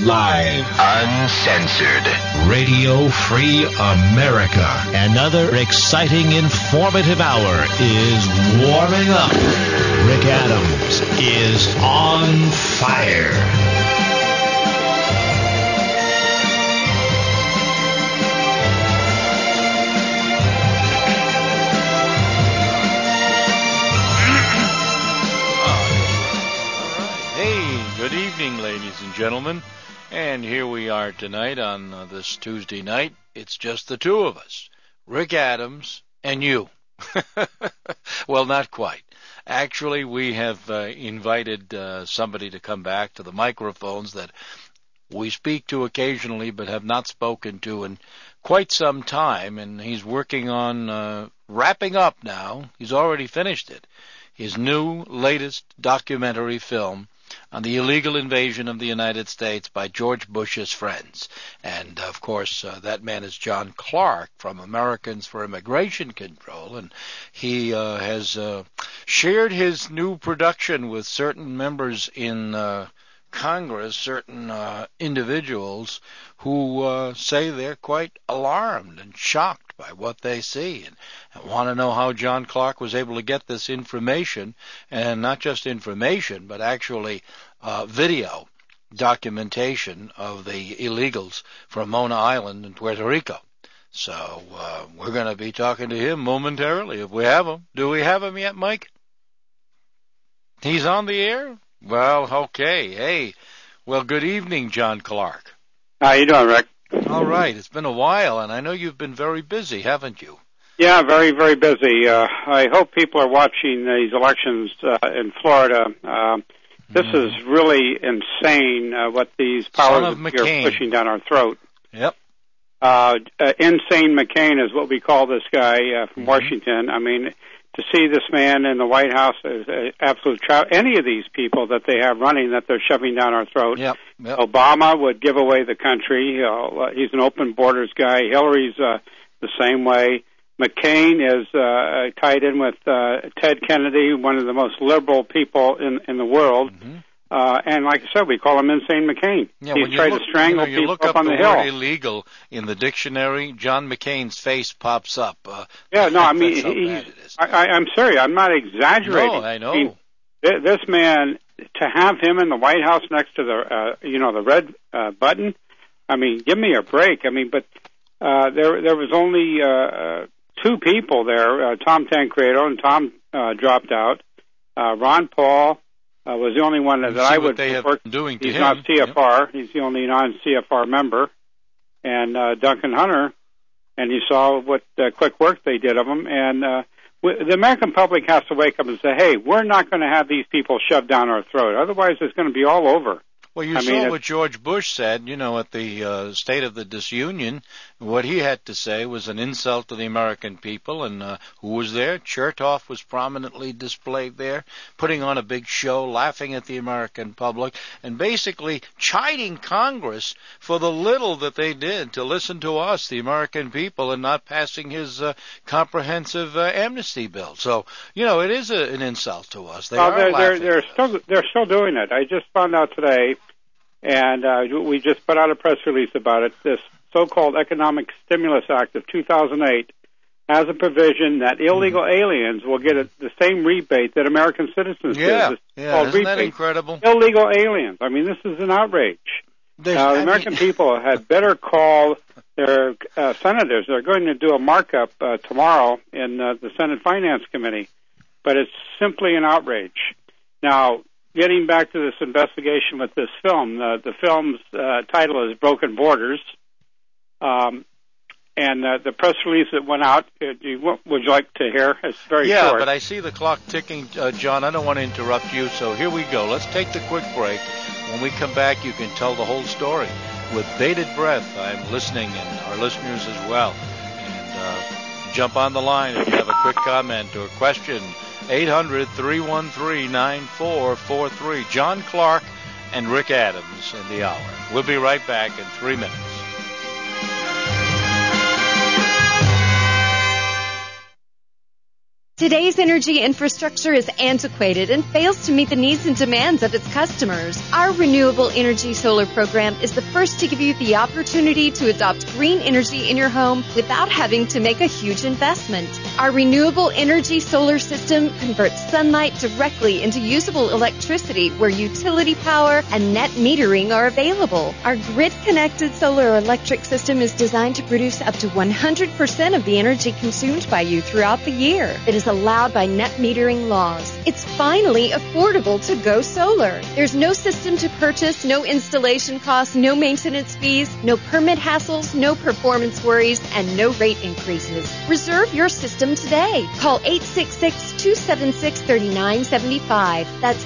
Live. Uncensored. Radio Free America. Another exciting, informative hour is warming up. Rick Adams is on fire. Good evening, ladies and gentlemen, and here we are tonight on this Tuesday night. It's just the two of us, Rick Adams and you. Well, not quite. Actually, we have invited somebody to come back to the microphones that we speak to occasionally but have not spoken to in quite some time, and he's working on wrapping up now. He's already finished it. His new, latest documentary film on the illegal invasion of the United States by George Bush's friends. And, of course, that man is John Clark from Americans for Immigration Control, and he has shared his new production with certain members in Congress, certain individuals who say they're quite alarmed and shocked by what they see and want to know how John Clark was able to get this information, and not just information, but actually video documentation of the illegals from Mona Island in Puerto Rico. So we're going to be talking to him momentarily if we have him. Do we have him yet, Mike? He's on the air? Well, okay. Hey, well, good evening, John Clark. How you doing, Rick? All right. It's been a while, and I know you've been very busy, haven't you? Yeah, very, very busy. I hope people are watching these elections in Florida. This is really insane what these powers are pushing down our throat. Yep. Insane McCain is what we call this guy from Washington. I mean, to see this man in the White House is an absolute child. Any of these people that they have running that they're shoving down our throat. Yep. Obama would give away the country. He's an open borders guy. Hillary's the same way. McCain is tied in with Ted Kennedy, one of the most liberal people in the world. And like I said, we call him Insane McCain. Yeah, he's tried to strangle people up on the hill. Word illegal in the dictionary, John McCain's face pops up. I mean, I'm serious. I'm not exaggerating. No, I know. This man, to have him in the White House next to the, the red button, I mean, give me a break. I mean, but there was only two people there, Tom Tancredo, and Tom dropped out. Ron Paul was the only one that I would work. He's not CFR. Yep. He's the only non-CFR member. And Duncan Hunter, and you saw what quick work they did of him. And the American public has to wake up and say, hey, we're not going to have these people shoved down our throat. Otherwise, it's going to be all over. Well, you saw what George Bush said, at the State of the Disunion. What he had to say was an insult to the American people, and who was there? Chertoff was prominently displayed there, putting on a big show, laughing at the American public, and basically chiding Congress for the little that they did to listen to us, the American people, and not passing his comprehensive amnesty bill. So, it is an insult to us. They're still doing it. I just found out today. And we just put out a press release about it. This so-called Economic Stimulus Act of 2008 has a provision that illegal aliens will get the same rebate that American citizens get. Isn't that incredible? Illegal aliens. I mean, this is an outrage. The American people had better call their senators. They're going to do a markup tomorrow in the Senate Finance Committee, but it's simply an outrage. Now, getting back to this investigation with this film, the film's title is Broken Borders, and the press release that went out, would you like to hear? It's very short. Yeah, but I see the clock ticking, John. I don't want to interrupt you, so here we go. Let's take the quick break. When we come back, you can tell the whole story. With bated breath, I'm listening, and our listeners as well. And jump on the line if you have a quick comment or question. 800-313-9443. John Clark and Rick Adams in the hour. We'll be right back in 3 minutes. Today's energy infrastructure is antiquated and fails to meet the needs and demands of its customers. Our Renewable Energy Solar program is the first to give you the opportunity to adopt green energy in your home without having to make a huge investment. Our Renewable Energy Solar system converts sunlight directly into usable electricity where utility power and net metering are available. Our grid-connected solar electric system is designed to produce up to 100% of the energy consumed by you throughout the year. It is allowed by net metering laws. It's finally affordable to go solar. There's no system to purchase, no installation costs, no maintenance fees, no permit hassles, no performance worries, and no rate increases. Reserve your system today. Call 866-276-3975. That's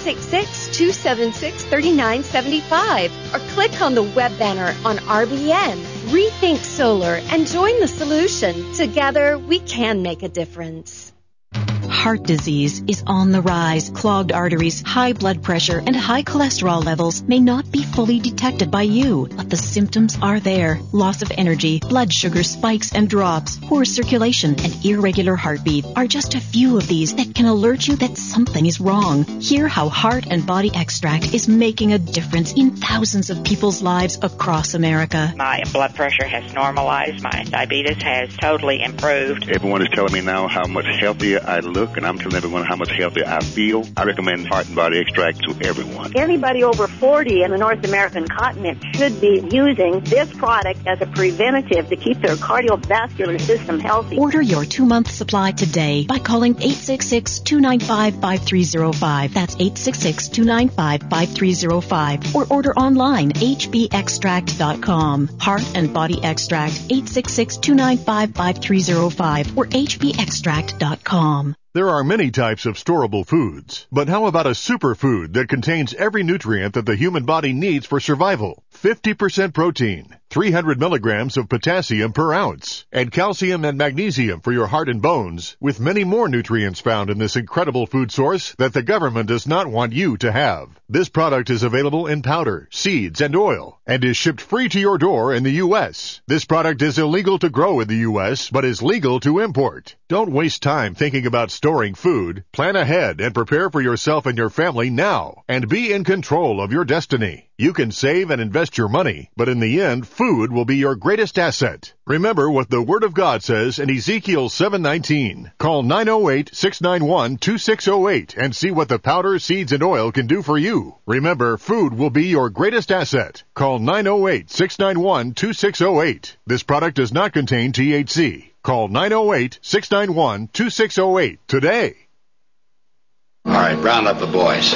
866-276-3975. Or click on the web banner on RBN. Rethink Solar and join the solution. Together, we can make a difference. Heart disease is on the rise. Clogged arteries, high blood pressure, and high cholesterol levels may not be fully detected by you, but the symptoms are there. Loss of energy, blood sugar spikes and drops, poor circulation, and irregular heartbeat are just a few of these that can alert you that something is wrong. Hear how Heart and Body Extract is making a difference in thousands of people's lives across America. My blood pressure has normalized. My diabetes has totally improved. Everyone is telling me now how much healthier I look, and I'm telling everyone how much healthier I feel. I recommend Heart and Body Extract to everyone. Anybody over 40 in the North American continent should be using this product as a preventative to keep their cardiovascular system healthy. Order your 2-month supply today by calling 866-295-5305. That's 866-295-5305. Or order online, hbextract.com. Heart and Body Extract, 866-295-5305 or hbextract.com. There are many types of storable foods, but how about a superfood that contains every nutrient that the human body needs for survival? 50% protein, 300 milligrams of potassium per ounce, and calcium and magnesium for your heart and bones, with many more nutrients found in this incredible food source that the government does not want you to have. This product is available in powder, seeds, and oil, and is shipped free to your door in the U.S. This product is illegal to grow in the U.S., but is legal to import. Don't waste time thinking about storing food. Plan ahead and prepare for yourself and your family now, and be in control of your destiny. You can save and invest your money, but in the end, food will be your greatest asset. Remember what the Word of God says in Ezekiel 7:19. Call 908-691-2608 and see what the powder, seeds, and oil can do for you. Remember, food will be your greatest asset. Call 908-691-2608. This product does not contain THC. Call 908-691-2608 today. All right, round up the boys.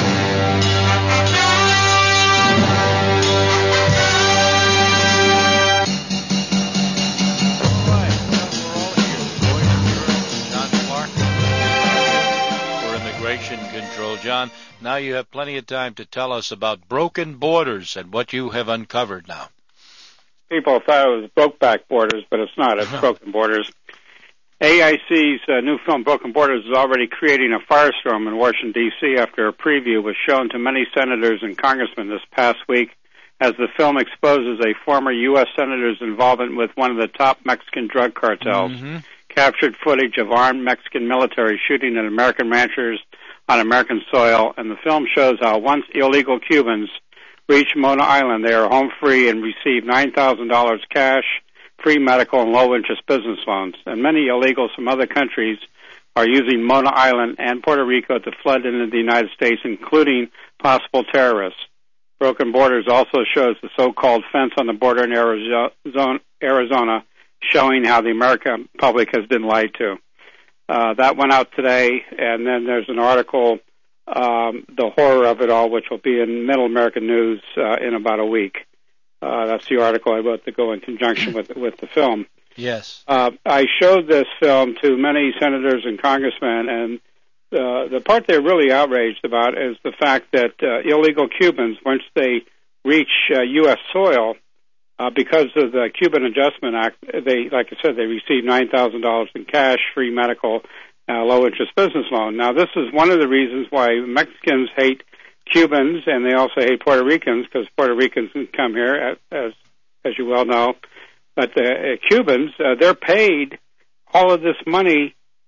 Control. John, now you have plenty of time to tell us about Broken Borders and what you have uncovered now. People thought it was Brokeback Borders, but it's not. It's Broken Borders. AIC's new film Broken Borders is already creating a firestorm in Washington, D.C. after a preview was shown to many senators and congressmen this past week as the film exposes a former U.S. senator's involvement with one of the top Mexican drug cartels. Captured footage of armed Mexican military shooting at American ranchers on American soil, and the film shows how once illegal Cubans reach Mona Island, they are home free and receive $9,000 cash, free medical, and low-interest business loans. And many illegals from other countries are using Mona Island and Puerto Rico to flood into the United States, including possible terrorists. Broken Borders also shows the so-called fence on the border in Arizona, showing how the American public has been lied to. That went out today, and then there's an article, The Horror of It All, which will be in Middle American News in about a week. That's the article I wrote to go in conjunction with the film. Yes. I showed this film to many senators and congressmen, and the part they're really outraged about is the fact that illegal Cubans, once they reach U.S. soil, because of the Cuban Adjustment Act, they, like I said, they receive $9,000 in cash, free medical, low-interest business loan. Now, this is one of the reasons why Mexicans hate Cubans, and they also hate Puerto Ricans, because Puerto Ricans come here, as you well know. But the Cubans, they're paid all of this money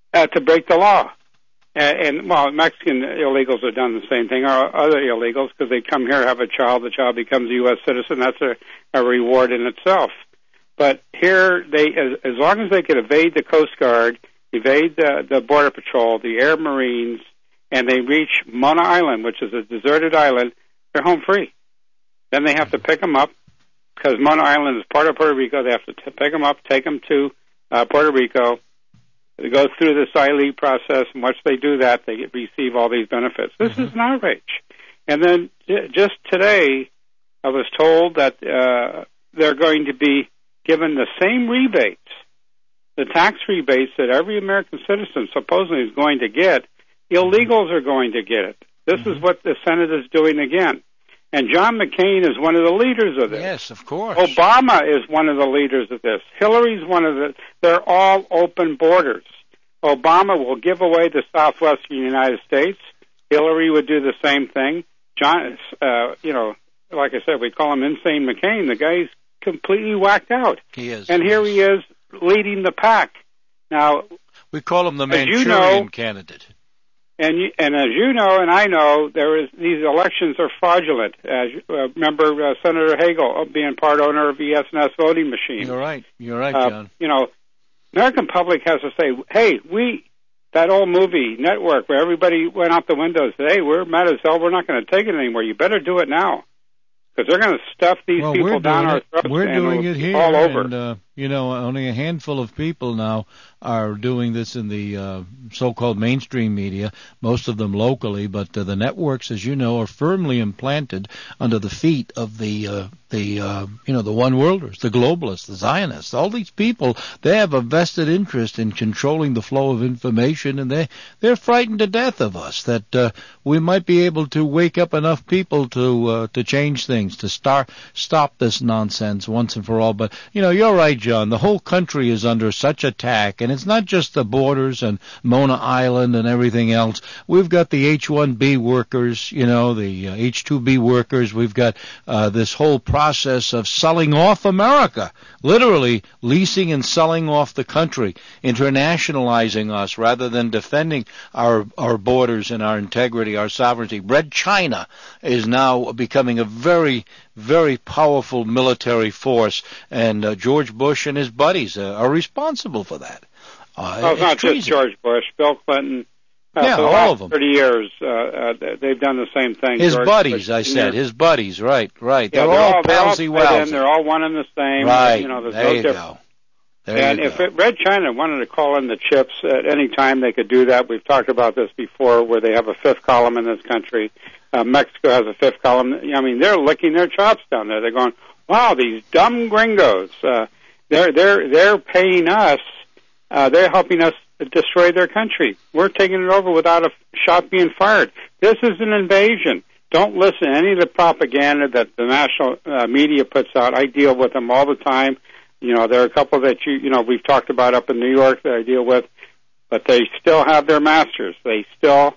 to break the law. Well, Mexican illegals have done the same thing, or other illegals, because they come here, have a child, the child becomes a U.S. citizen. That's a reward in itself. But here, as long as they can evade the Coast Guard, evade the Border Patrol, the Air Marines, and they reach Mona Island, which is a deserted island, they're home free. Then they have to pick them up, because Mona Island is part of Puerto Rico. They have to pick them up, take them to Puerto Rico. It goes through the SILE process, and once they do that, they receive all these benefits. This is an outrage. And then just today, I was told that they're going to be given the same rebates, the tax rebates that every American citizen supposedly is going to get. Illegals are going to get it. This is what the Senate is doing again. And John McCain is one of the leaders of this. Yes, of course. Obama is one of the leaders of this. Hillary's one of the... They're all open borders. Obama will give away the southwestern United States. Hillary would do the same thing. John, like I said, we call him Insane McCain. The guy's completely whacked out. He is. And here he is leading the pack. Now... We call him the Manchurian candidate. And as you know, and I know, these elections are fraudulent. Remember Senator Hagel being part owner of ES&S voting machines. You're right, John. American public has to say, hey, that old movie Network where everybody went out the windows, hey, we're mad as hell, we're not going to take it anymore. You better do it now. Because they're going to stuff these people down our throats. We're doing it here, all over. And, only a handful of people now are doing this in the so-called mainstream media, most of them locally, but the networks, as you know, are firmly implanted under the feet of the one-worlders, the globalists, the Zionists. All these people, they have a vested interest in controlling the flow of information, and they're frightened to death of us, that we might be able to wake up enough people to change things, to stop this nonsense once and for all. But, you're right, John. The whole country is under such attack, and it's not just the borders and Mona Island and everything else. We've got the H-1B workers, the H-2B workers. We've got this whole process of selling off America, literally leasing and selling off the country, internationalizing us rather than defending our borders and our integrity, our sovereignty. Red China is now becoming a very, very powerful military force, and George Bush and his buddies are responsible for that. It's not just George Bush, Bill Clinton. For the all last of them. 30 years, they've done the same thing. His George buddies, Bush, I said. His buddies, right. Yeah, they're all palsy-walsy. They're all one and the same. Right, there's there no you difference. go. And if Red China wanted to call in the chips at any time, they could do that. We've talked about this before, where they have a fifth column in this country. Mexico has a fifth column. They're licking their chops down there. They're going, wow, these dumb gringos. They're paying us. They're helping us destroy their country. We're taking it over without a shot being fired. This is an invasion. Don't listen to any of the propaganda that the national media puts out. I deal with them all the time. There are a couple that we've talked about up in New York that I deal with, but they still have their masters. They still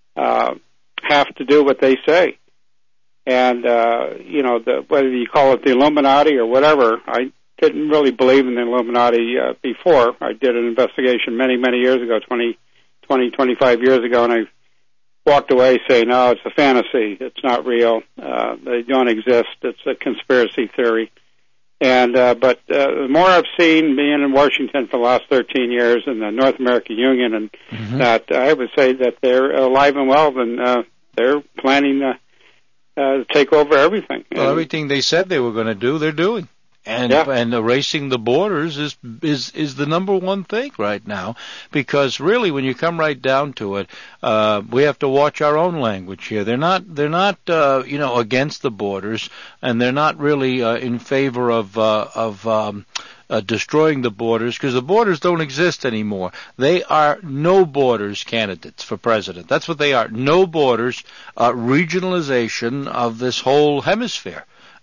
have to do what they say. And, whether you call it the Illuminati or whatever, I didn't really believe in the Illuminati before. I did an investigation many, many years ago, 25 years ago, and I walked away saying, no, it's a fantasy. It's not real. They don't exist. It's a conspiracy theory. And but the more I've seen being in Washington for the last 13 years in the North American Union, and that I would say that they're alive and well, and they're planning to take over everything. Well, everything they said they were going to do, they're doing. And erasing the borders is the number one thing right now, because really, when you come right down to it, we have to watch our own language here. They're not against the borders, and they're not really in favor of destroying the borders, because the borders don't exist anymore. They are no borders candidates for president. That's what they are. No borders, regionalization of this whole hemisphere.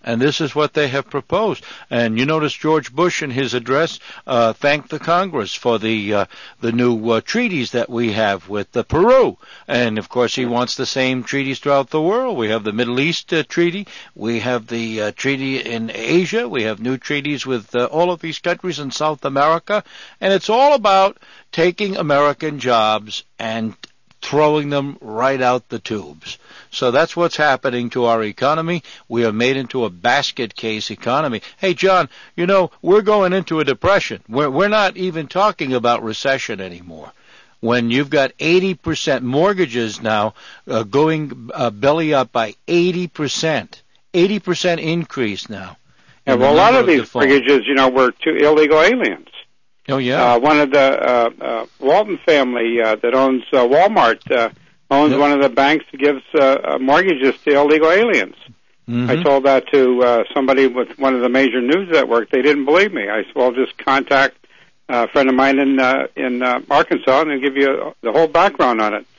And this is what they have proposed. And you notice George Bush in his address thanked the Congress for the new treaties that we have with Peru. And, of course, he wants the same treaties throughout the world. We have the Middle East treaty. We have the treaty in Asia. We have new treaties with all of these countries in South America. And it's all about taking American jobs and throwing them right out the tubes. So that's what's happening to our economy. We are made into a basket case economy. Hey, John, you know, we're going into a depression. We're not even talking about recession anymore. When you've got 80% mortgages now going belly up by 80%. 80% increase now. Yeah, well, a lot of these mortgages, you know, were to illegal aliens. Oh, yeah. One of the Walton family that owns Walmart owns one of the banks that gives mortgages to illegal aliens. Mm-hmm. I told that to somebody with one of the major news networks. They didn't believe me. I said, well, just contact a friend of mine in Arkansas, and they'll give you the whole background on it.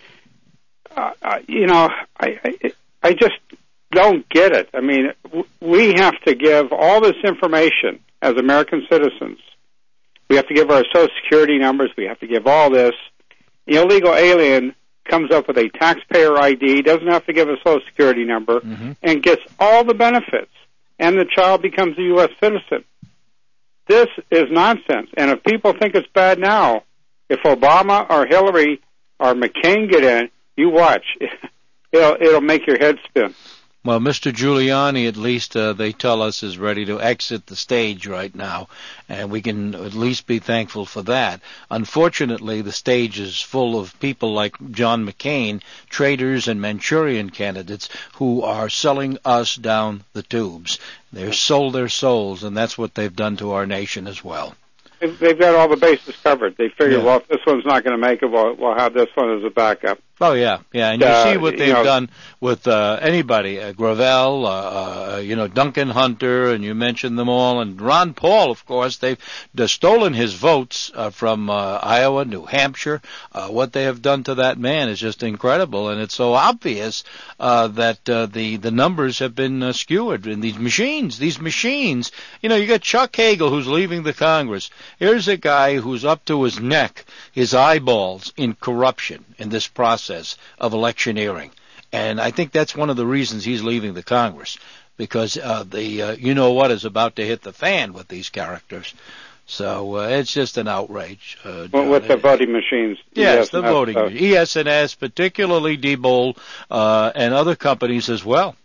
You know, I just don't get it. I mean, we have to give all this information as American citizens. We have to give our Social Security numbers. We have to give all this. The illegal alien comes up with a taxpayer ID, doesn't have to give a Social Security number, and gets all the benefits, and the child becomes a U.S. citizen. This is nonsense. And if people think it's bad now, if Obama or Hillary or McCain get in, you watch. It'll make your head spin. Well, Mr. Giuliani, at least they tell us, is ready to exit the stage right now, and we can at least be thankful for that. Unfortunately, the stage is full of people like John McCain, traitors and Manchurian candidates who are selling us down the tubes. They've sold their souls, and that's what they've done to our nation as well. They've got all the bases covered. They figure, well, if this one's not going to make it, we'll have this one as a backup. Oh, yeah, and you see what they've done with anybody, Gravel, Duncan Hunter, and you mentioned them all, and Ron Paul, of course. They've stolen his votes from Iowa, New Hampshire. What they have done to that man is just incredible, and it's so obvious that the numbers have been skewed in these machines. These machines, you know, you got Chuck Hagel, who's leaving the Congress. Here's a guy who's up to his neck, his eyeballs, in corruption in this process of electioneering. And I think that's one of the reasons he's leaving the Congress, because the you-know-what is about to hit the fan with these characters. So it's just an outrage. With the voting machines. Yes, the voting machines. ES&S, particularly Diebold, and other companies as well.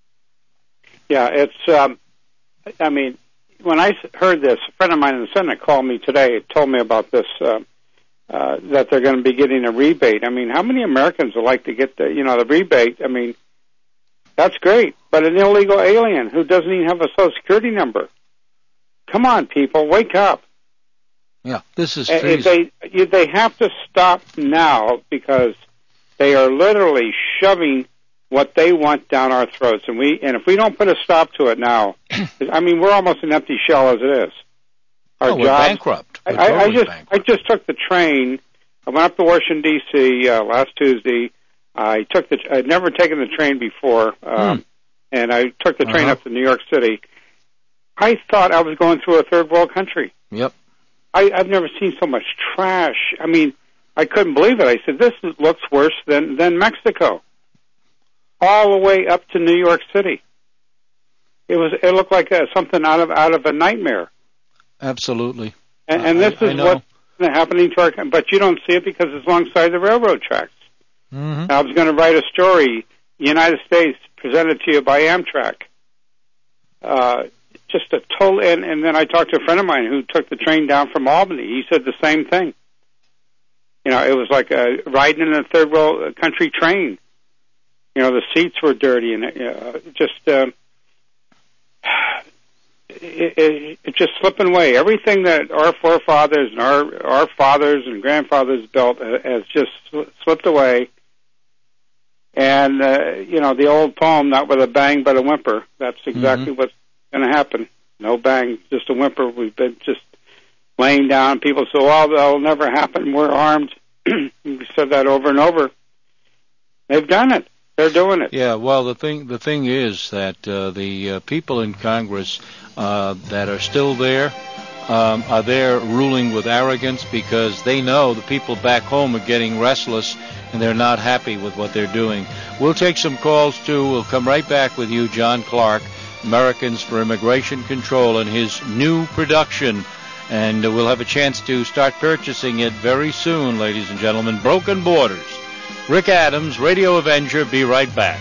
Yeah, it's, I mean, when I heard this, a friend of mine in the Senate called me today, told me about this, that they're going to be getting a rebate. I mean, how many Americans would like to get the rebate? I mean, that's great. But an illegal alien who doesn't even have a Social Security number. Come on, people, wake up. Yeah, this is treason. They have to stop now, because they are literally shoving what they want down our throats. And if we don't put a stop to it now, I mean, we're almost an empty shell as it is. We're bankrupt. I just took the train. I went up to Washington, D.C. Last Tuesday. I'd never taken the train before, and I took the train up to New York City. I thought I was going through a third world country. Yep. I've never seen so much trash. I mean, I couldn't believe it. I said, this looks worse than Mexico. All the way up to New York City. It looked like something out of a nightmare. Absolutely. And this is what's happening to our country. But you don't see it because it's alongside the railroad tracks. Mm-hmm. I was going to write a story, United States, presented to you by Amtrak. Just a total, and then I talked to a friend of mine who took the train down from Albany. He said the same thing. You know, it was like riding in a third world country train. You know, the seats were dirty, and it just slipping away. Everything that our forefathers and our fathers and grandfathers built has just slipped away. And, the old poem, not with a bang but a whimper, that's exactly what's going to happen. No bang, just a whimper. We've been just laying down. People say, well, that'll never happen. We're armed. We said that over and over. They've done it. They're doing it. Yeah, well, the thing is that the people in Congress that are still there are there ruling with arrogance because they know the people back home are getting restless and they're not happy with what they're doing. We'll take some calls, too. We'll come right back with you, John Clark, Americans for Immigration Control, and his new production. And we'll have a chance to start purchasing it very soon, ladies and gentlemen. Broken Borders. Rick Adams, Radio Avenger. Be right back.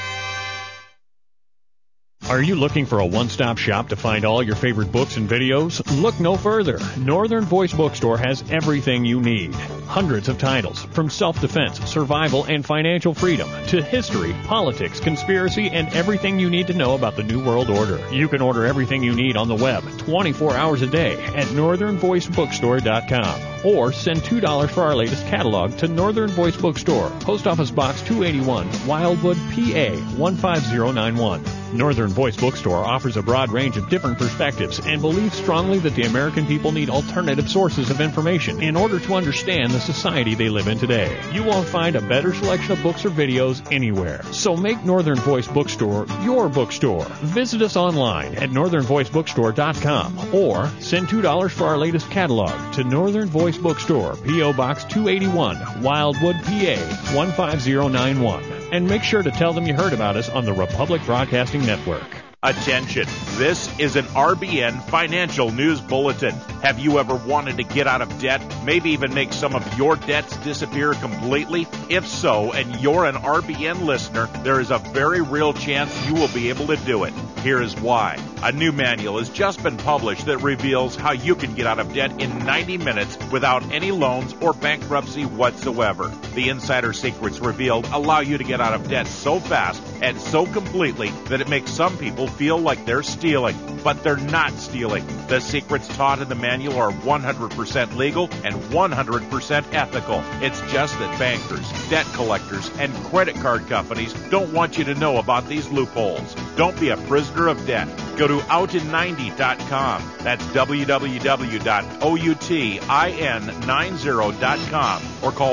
Are you looking for a one-stop shop to find all your favorite books and videos? Look no further. Northern Voice Bookstore has everything you need. Hundreds of titles, from self-defense, survival, and financial freedom, to history, politics, conspiracy, and everything you need to know about the New World Order. You can order everything you need on the web 24 hours a day at northernvoicebookstore.com. Or send $2 for our latest catalog to Northern Voice Bookstore, Post Office Box 281, Wildwood, PA 15091. Northern Voice Bookstore offers a broad range of different perspectives and believes strongly that the American people need alternative sources of information in order to understand the society they live in today. You won't find a better selection of books or videos anywhere. So make Northern Voice Bookstore your bookstore. Visit us online at northernvoicebookstore.com or send $2 for our latest catalog to Northern Voice Bookstore, P.O. Box 281, Wildwood, PA 15091. And make sure to tell them you heard about us on the Republic Broadcasting Network. Attention, this is an RBN Financial News Bulletin. Have you ever wanted to get out of debt, maybe even make some of your debts disappear completely? If so, and you're an RBN listener, there is a very real chance you will be able to do it. Here is why. A new manual has just been published that reveals how you can get out of debt in 90 minutes without any loans or bankruptcy whatsoever. The insider secrets revealed allow you to get out of debt so fast and so completely that it makes some people feel like they're stealing, but they're not stealing. The secrets taught in the manual are 100% legal and 100% ethical. It's just that bankers, debt collectors, and credit card companies don't want you to know about these loopholes. Don't be a prisoner of debt. Go to outin90.com. That's www.outin90.com or call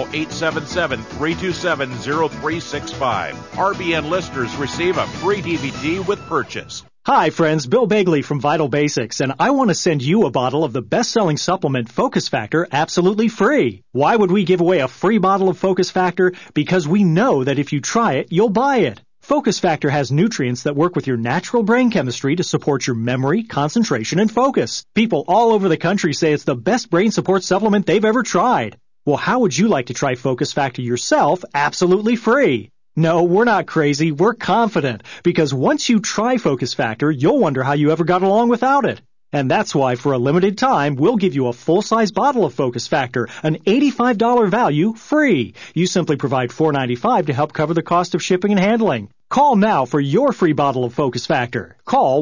877-327-0365. RBN listeners receive a free DVD with purchase. Hi, friends. Bill Bagley from Vital Basics, and I want to send you a bottle of the best-selling supplement Focus Factor absolutely free. Why would we give away a free bottle of Focus Factor? Because we know that if you try it, you'll buy it. Focus Factor has nutrients that work with your natural brain chemistry to support your memory, concentration, and focus. People all over the country say it's the best brain support supplement they've ever tried. Well, how would you like to try Focus Factor yourself absolutely free? No, we're not crazy. We're confident. Because once you try Focus Factor, you'll wonder how you ever got along without it. And that's why, for a limited time, we'll give you a full-size bottle of Focus Factor, an $85 value, free. You simply provide $4.95 to help cover the cost of shipping and handling. Call now for your free bottle of Focus Factor. Call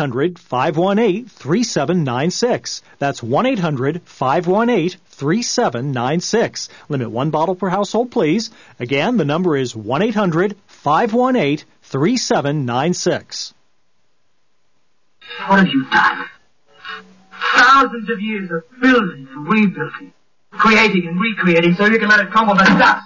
1-800-518-3796. That's 1-800-518-3796. Limit one bottle per household, please. Again, the number is 1-800-518-3796. What have you done? Thousands of years of building and rebuilding, creating and recreating so you can let it crumble to dust.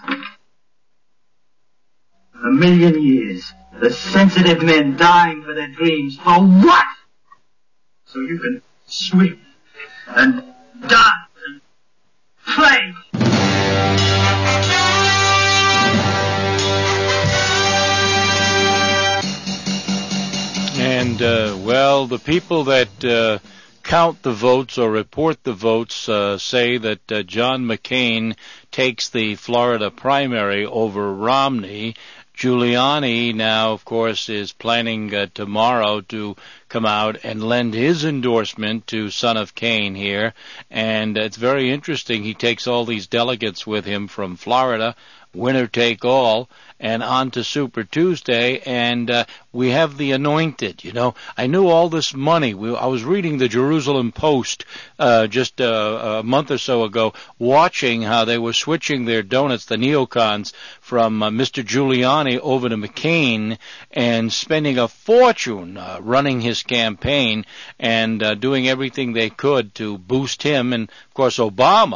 1,000,000 years, the sensitive men dying for their dreams. For what? So you can swim and dance and play. And, well, the people that count the votes or report the votes say that John McCain takes the Florida primary over Romney. Giuliani now, of course, is planning tomorrow to come out and lend his endorsement to Son of Cain here. And it's very interesting. He takes all these delegates with him from Florida, winner take all, and on to Super Tuesday, and we have the anointed. You know, I knew all this money. I was reading the Jerusalem Post just a month or so ago, watching how they were switching their donuts, the neocons, from Mr. Giuliani over to McCain, and spending a fortune running his campaign and doing everything they could to boost him, and, of course, Obama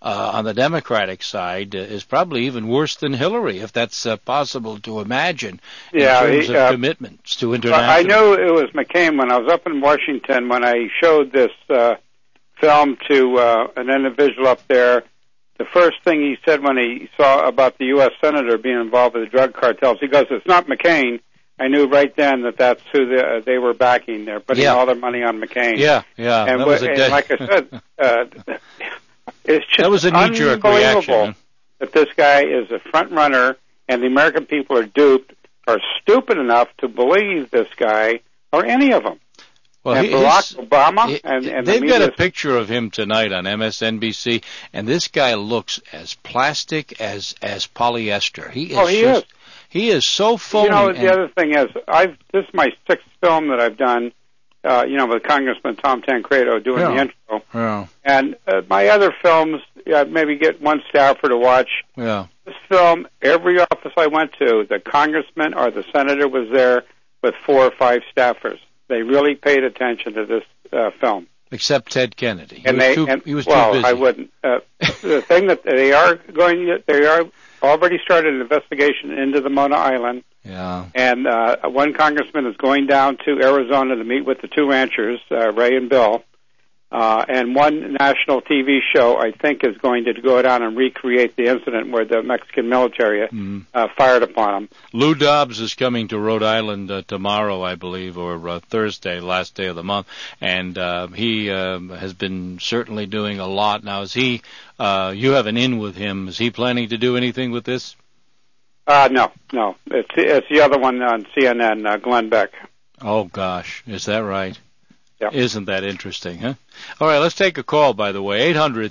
on the Democratic side is probably even worse than Hillary, if that's possible to imagine in terms of commitments to international. I know it was McCain when I was up in Washington when I showed this film to an individual up there. The first thing he said when he saw about the U.S. Senator being involved with the drug cartels, he goes, "It's not McCain." I knew right then that that's who they were backing. They're putting all their money on McCain. Yeah. And like I said, it's just that was a knee-jerk reaction that this guy is a front runner, and the American people are stupid enough to believe this guy or any of them. Well, and Barack Obama and they've got a picture of him tonight on MSNBC, and this guy looks as plastic as polyester. He is. He is so phony. You know, the other thing is, this is my 6th film that I've done. With Congressman Tom Tancredo doing the intro. Yeah. And my other films, maybe get one staffer to watch. Yeah. This film, every office I went to, the congressman or the senator was there with 4 or 5 staffers. They really paid attention to this film. Except Ted Kennedy. He was too busy. I wouldn't. The thing that they are already started an investigation into the Mona Island. Yeah. And one congressman is going down to Arizona to meet with the 2 ranchers, Ray and Bill. And one national TV show, I think, is going to go down and recreate the incident where the Mexican military fired upon him. Lou Dobbs is coming to Rhode Island tomorrow, I believe, or Thursday, last day of the month. And he has been certainly doing a lot. Now, is he, you have an in with him. Is he planning to do anything with this? No. It's the other one on CNN, Glenn Beck. Oh, gosh. Is that right? Yep. Isn't that interesting, huh? All right, let's take a call, by the way.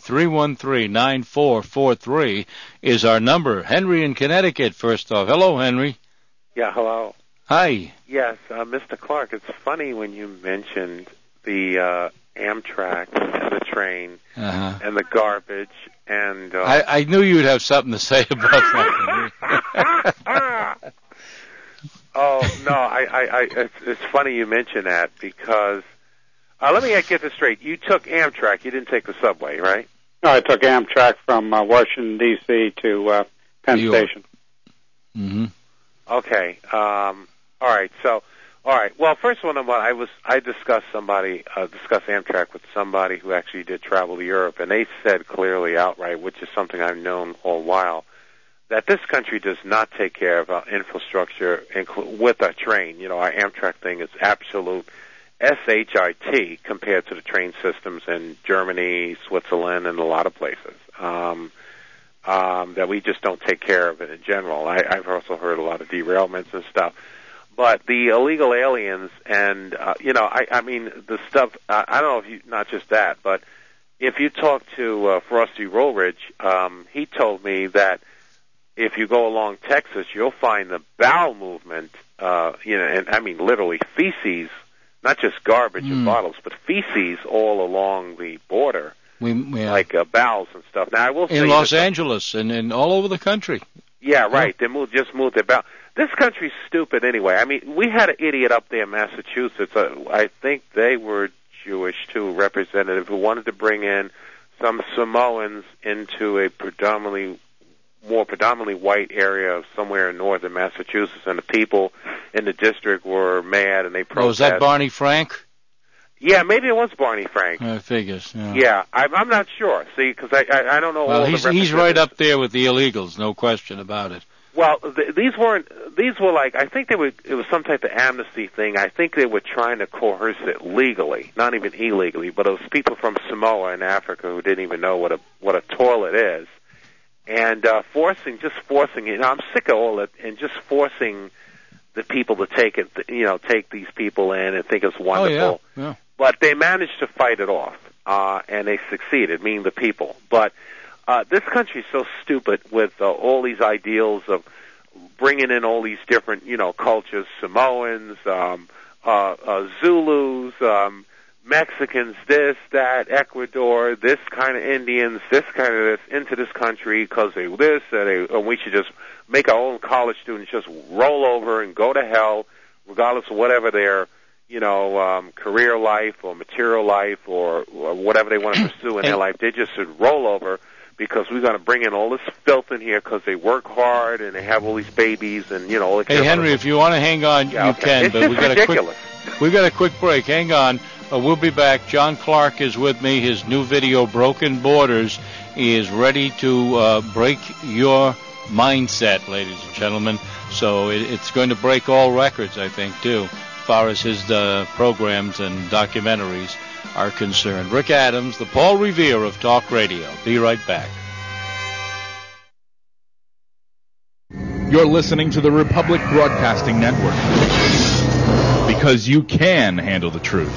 800-313-9443 is our number. Henry in Connecticut, first off. Hello, Henry. Yeah, hello. Hi. Yes, Mr. Clark, it's funny when you mentioned the Amtrak and the train and the garbage. And I knew you'd have something to say about that, Henry. Oh, no, it's funny you mention that because... let me get this straight. You took Amtrak. You didn't take the subway, right? No, I took Amtrak from Washington, D.C. to Penn Station. Mm-hmm. Okay. All right. So, all right. Well, first one, I discussed Amtrak with somebody who actually did travel to Europe, and they said clearly outright, which is something I've known all a while, that this country does not take care of our infrastructure with a train. You know, our Amtrak thing is absolute SHIT compared to the train systems in Germany, Switzerland, and a lot of places. That we just don't take care of it in general. I've also heard a lot of derailments and stuff. But the illegal aliens and, I mean, the stuff, I don't know if you, not just that, but if you talk to Frosty Rollridge, he told me that if you go along Texas, you'll find the bowel movement, and I mean literally feces, not just garbage and bottles, but feces all along the border, like bowels and stuff. Now, I will say in Los Angeles and all over the country. Yeah, right. They just moved their bowels. This country's stupid anyway. I mean, we had an idiot up there in Massachusetts. I think they were Jewish, too, representative, who wanted to bring in some Samoans into a more predominantly white area of somewhere in northern Massachusetts, and the people in the district were mad and they protested. Oh, was that Barney Frank? Yeah, maybe it was Barney Frank. I figures. Yeah, I'm not sure. See, because I don't know. Well, he's right up there with the illegals, no question about it. Well, these were like, I think it was some type of amnesty thing. I think they were trying to coerce it legally, not even illegally, but it was people from Samoa in Africa who didn't even know what a toilet is. And forcing it. I'm sick of all it, and just forcing the people to take these people in and think it's wonderful. Oh, yeah. But they managed to fight it off, and they succeeded, meaning the people. But this country is so stupid with all these ideals of bringing in all these different, cultures, Samoans, Zulus, Mexicans, this, that, Ecuador, this kind of Indians, this kind of this, into this country because they this, and we should just make our own college students just roll over and go to hell, regardless of whatever their, career life or material life or whatever they want to pursue in their life. They just should roll over because we're going to bring in all this filth in here because they work hard and they have all these babies and, you know. Hey, Henry, if you want to hang on, you can. It's but just ridiculous. We've got a quick break. Hang on. We'll be back. John Clark is with me. His new video, Broken Borders, is ready to break your mindset, ladies and gentlemen. So it's going to break all records, I think, too, as far as his programs and documentaries are concerned. Rick Adams, the Paul Revere of Talk Radio. Be right back. You're listening to the Republic Broadcasting Network, because you can handle the truth.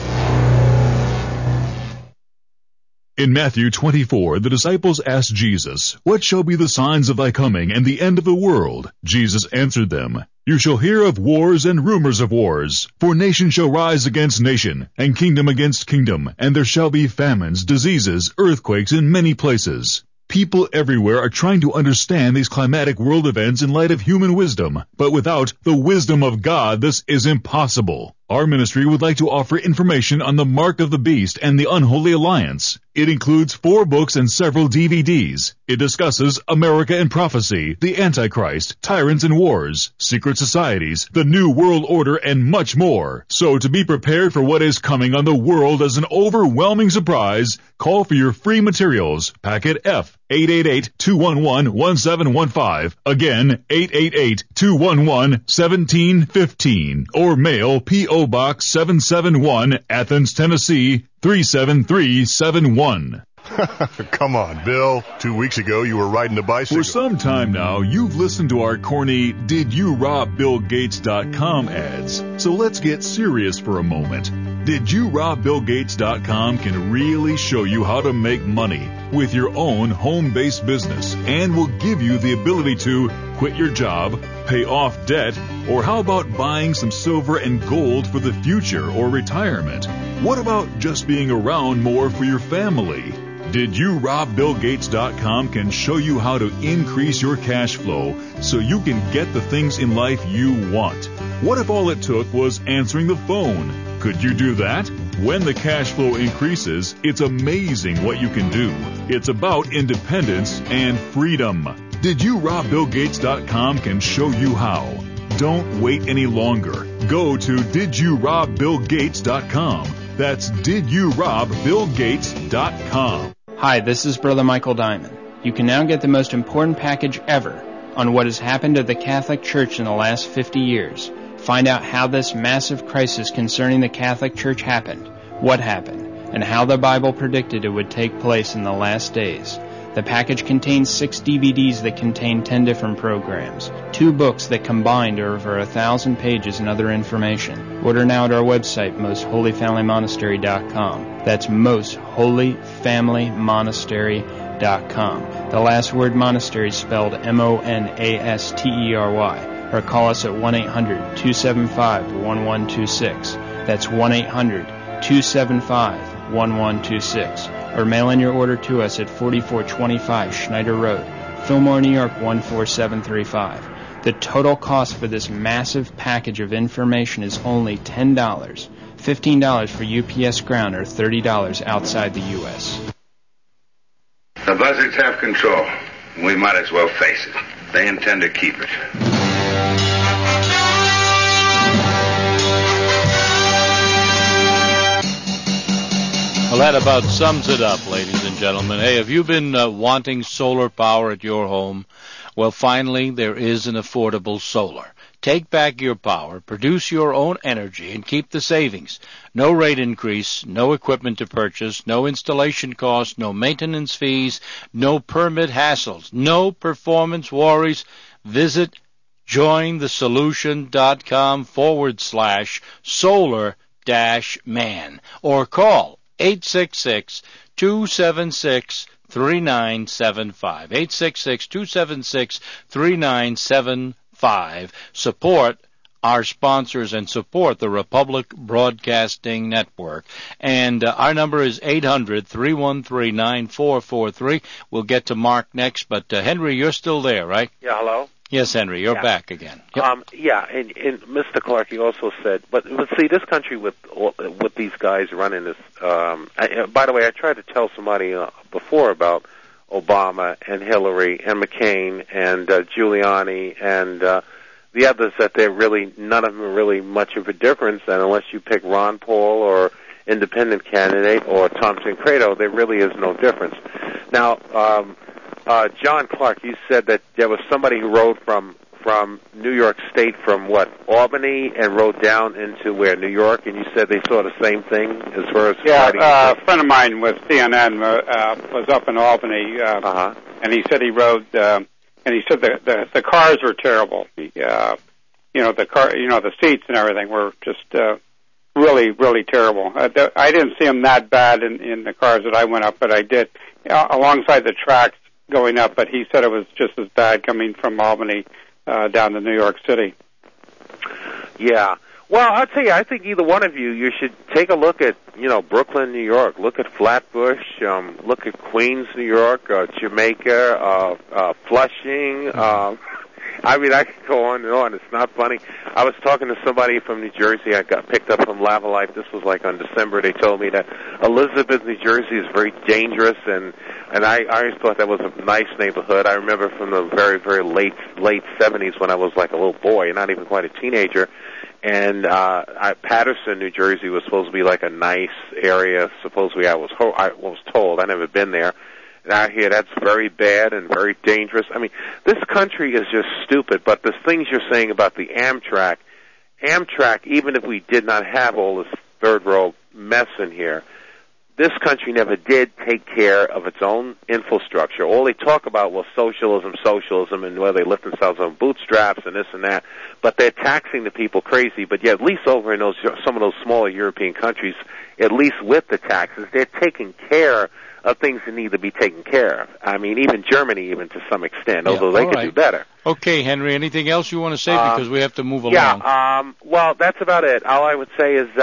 In Matthew 24, the disciples asked Jesus, "What shall be the signs of thy coming and the end of the world?" Jesus answered them, "You shall hear of wars and rumors of wars. For nation shall rise against nation, and kingdom against kingdom, and there shall be famines, diseases, earthquakes in many places." People everywhere are trying to understand these climatic world events in light of human wisdom, but without the wisdom of God, this is impossible. Our ministry would like to offer information on the Mark of the Beast and the Unholy Alliance. It includes 4 books and several DVDs. It discusses America in Prophecy, the Antichrist, Tyrants and Wars, Secret Societies, the New World Order, and much more. So to be prepared for what is coming on the world as an overwhelming surprise, call for your free materials. Packet F, 888-211-1715. Again, 888-211-1715. Or mail P.O. Box 771, Athens, Tennessee, 37371. Come on, Bill. 2 weeks ago, you were riding a bicycle. For some time now, you've listened to our corny DidYouRobBillGates.com ads. So let's get serious for a moment. DidYouRobBillGates.com can really show you how to make money with your own home-based business and will give you the ability to quit your job, pay off debt, or how about buying some silver and gold for the future or retirement? What about just being around more for your family? DidYouRobBillGates.com can show you how to increase your cash flow so you can get the things in life you want. What if all it took was answering the phone? Could you do that? When the cash flow increases, it's amazing what you can do. It's about independence and freedom. DidYouRobBillGates.com can show you how. Don't wait any longer. Go to DidYouRobBillGates.com. That's DidYouRobBillGates.com. Hi, this is Brother Michael Diamond. You can now get the most important package ever on what has happened to the Catholic Church in the last 50 years. Find out how this massive crisis concerning the Catholic Church happened, what happened, and how the Bible predicted it would take place in the last days. The package contains 6 DVDs that contain 10 different programs, 2 books that combined are over 1,000 pages and other information. Order now at our website, MostHolyFamilyMonastery.com. That's MostHolyFamilyMonastery.com. The last word monastery is spelled MONASTERY. Or call us at 1-800-275-1126. That's 1-800-275-1126. Or mail in your order to us at 4425 Schneider Road, Fillmore, New York 14735. The total cost for this massive package of information is only $10, $15 for UPS ground, or $30 outside the U.S. The buzzards have control. We might as well face it. They intend to keep it. Well, that about sums it up, ladies and gentlemen. Hey, have you been wanting solar power at your home? Well, finally, there is an affordable solar. Take back your power, produce your own energy, and keep the savings. No rate increase, no equipment to purchase, no installation costs, no maintenance fees, no permit hassles, no performance worries. Visit jointhesolution.com/solar-man or call 866-276-3975. 866-276-3975. Support our sponsors and support the Republic Broadcasting Network. And our number is 800-313-9443. We'll get to Mark next, but Henry, you're still there, right? Yeah, hello? Yes, Henry, you're back again. Yep. And Mr. Clark, you also said, but see, this country with these guys running this. By the way, I tried to tell somebody before about Obama and Hillary and McCain and Giuliani and the others, that they're really, none of them are really much of a difference, and unless you pick Ron Paul or independent candidate or Thompson Credo, there really is no difference. Now, John Clark, you said that there was somebody who rode from New York State, from what, Albany, and rode down into where, New York, and you said they saw the same thing as far as fighting? Yeah, a friend of mine with CNN was up in Albany, and he said he rode, and he said the cars were terrible. The seats and everything were just really, really terrible. I didn't see them that bad in the cars that I went up, but I did alongside the tracks going up. But he said it was just as bad coming from Albany down to New York City. Yeah. Well, I'll tell you, I think either one of you should take a look at, Brooklyn, New York. Look at Flatbush. Look at Queens, New York, Jamaica, Flushing. I mean, I could go on and on. It's not funny. I was talking to somebody from New Jersey. I got picked up from Lavalife. This was like on December. They told me that Elizabeth, New Jersey is very dangerous, and I always thought that was a nice neighborhood. I remember from the very, very late 70s when I was like a little boy, not even quite a teenager, and Patterson, New Jersey was supposed to be like a nice area. Supposedly I was told. I've never been there. And I hear that's very bad and very dangerous. I mean, this country is just stupid, but the things you're saying about the Amtrak, even if we did not have all this third world mess in here, this country never did take care of its own infrastructure. All they talk about was socialism, and where they lift themselves on bootstraps and this and that. But they're taxing the people crazy. But yet, at least over in some of those smaller European countries, at least with the taxes, they're taking care of things that need to be taken care of. I mean, even Germany, even to some extent, although they could do better. Okay, Henry, anything else you want to say, because we have to move along? Yeah, well, that's about it. All I would say is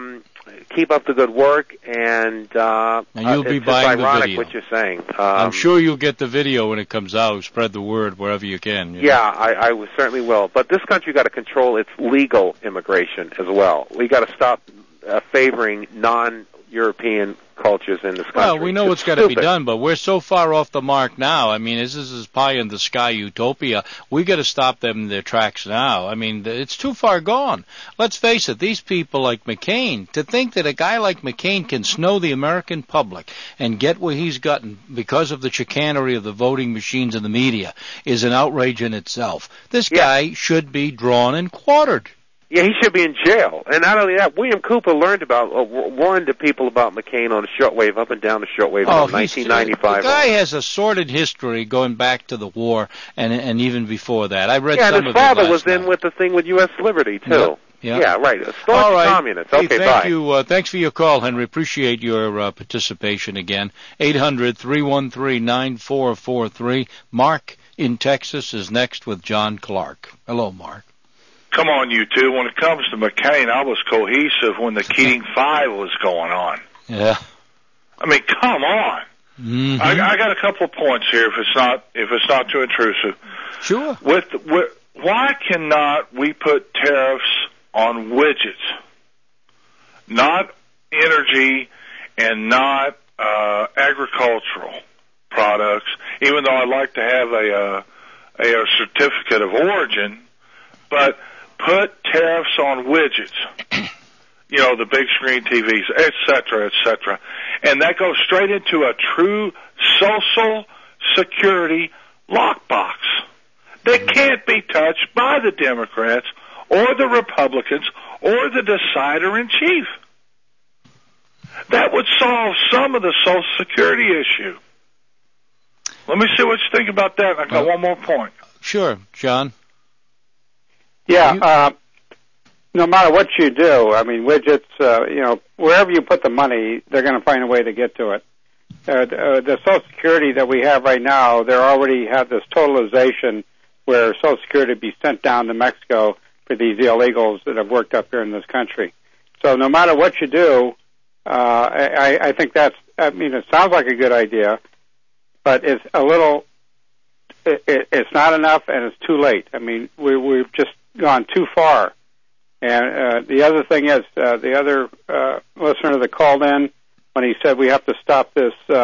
keep up the good work, and you'll be buying the video. What you're saying. I'm sure you'll get the video when it comes out. Spread the word wherever you can. Yeah, I certainly will. But this country got to control its legal immigration as well. We got to stop favoring non-European cultures in this country. Well, we know what's got to be done, but we're so far off the mark now. I mean, this is pie-in-the-sky utopia. We got to stop them in their tracks now. I mean, it's too far gone. Let's face it, these people like McCain, to think that a guy like McCain can snow the American public and get what he's gotten because of the chicanery of the voting machines and the media is an outrage in itself. This guy should be drawn and quartered. Yeah, he should be in jail. And not only that, William Cooper warned the people about McCain on the shortwave, up and down the shortwave in 1995. The guy has a sordid history going back to the war and even before that. I read some of it. Yeah, his father was in with the thing with U.S. Liberty, too. Yeah, right. A staunch communist. Okay, thank you. Thanks for your call, Henry. Appreciate your participation again. 800-313-9443. Mark in Texas is next with John Clark. Hello, Mark. Come on, you two. When it comes to McCain, I was cohesive when the Keating Five was going on. Yeah. I mean, come on. Mm-hmm. I got a couple of points here. If it's not too intrusive. Sure. Why cannot we put tariffs on widgets, not energy and not agricultural products? Even though I'd like to have a certificate of origin, but put tariffs on widgets, the big screen TVs, et cetera, and that goes straight into a true social security lockbox. They can't be touched by the Democrats or the Republicans or the decider-in-chief. That would solve some of the social security issue. Let me see what you think about that. I've got one more point. Sure, John. Yeah, no matter what you do, I mean, widgets, wherever you put the money, they're going to find a way to get to it. The Social Security that we have right now, they already have this totalization where Social Security would be sent down to Mexico for these illegals that have worked up here in this country. So no matter what you do, I think it sounds like a good idea, but it's a little, it's not enough and it's too late. I mean, we've just gone too far. And the other thing is, the other listener that called in, when he said we have to stop this